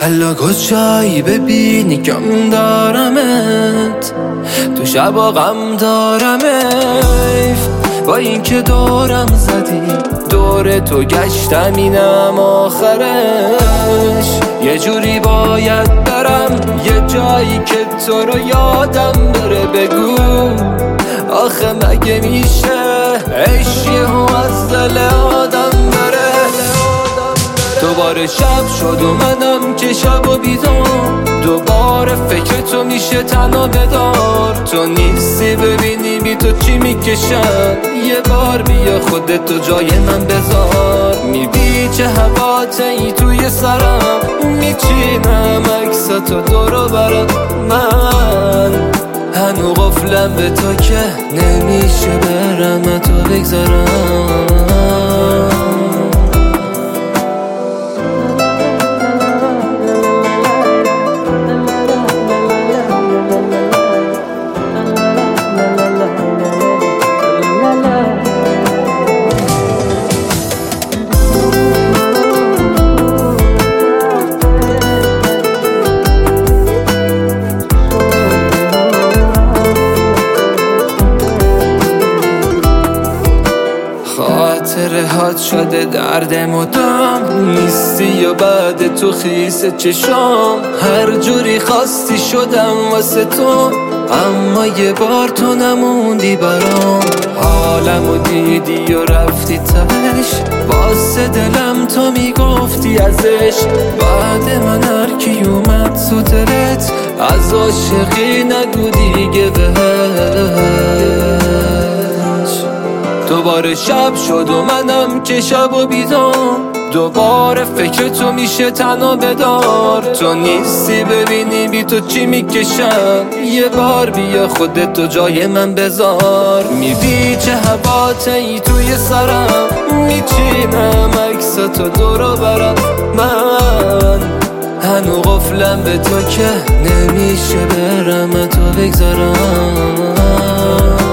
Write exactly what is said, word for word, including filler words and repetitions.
الا کجایی ببینی کم دارمت، تو شبا غم دارم ایف با این که دورم زدی، دور تو گشتم اینم آخرش. یه جوری باید برم یه جایی که تو رو یادم بره، بگو آخه مگه میشه عشقی و از دل آدم بره. دوباره شب شد و منم که شب و بیدار، دوباره فکر تو میشه تنها بدار. تو نیستی ببینی بی تو چی میکشم، یه بار بیا خودتو جای من بذار. میبی چه هواتایی توی سرم، میچینم عکستو دورو برم. من هنو قفلم به تو که نمیشه برم تو بگذارم. خاطره هات شده درد مدام، نیستی یا بعد تو خیس چشام. هر جوری خواستی شدم واسه تو، اما یه بار تو نموندی برام. حالمو دیدی و رفتی تش، واسه دلم تو میگفتی ازش. بعد من هر کی اومد تو دلت، از عاشقی نگو دیگه بهش. دوباره شب شد و منم که شب و بیدار، دوباره فکر تو میشه تنها بدار. تو نیستی ببینی بی تو چی میکشم، یه بار بیا خودتو جای من بذار. میبی چه هواتایی توی سرم، میچینم عکستو دورو برم. من هنو قفلم به تو که نمیشه برم تو بگذارم.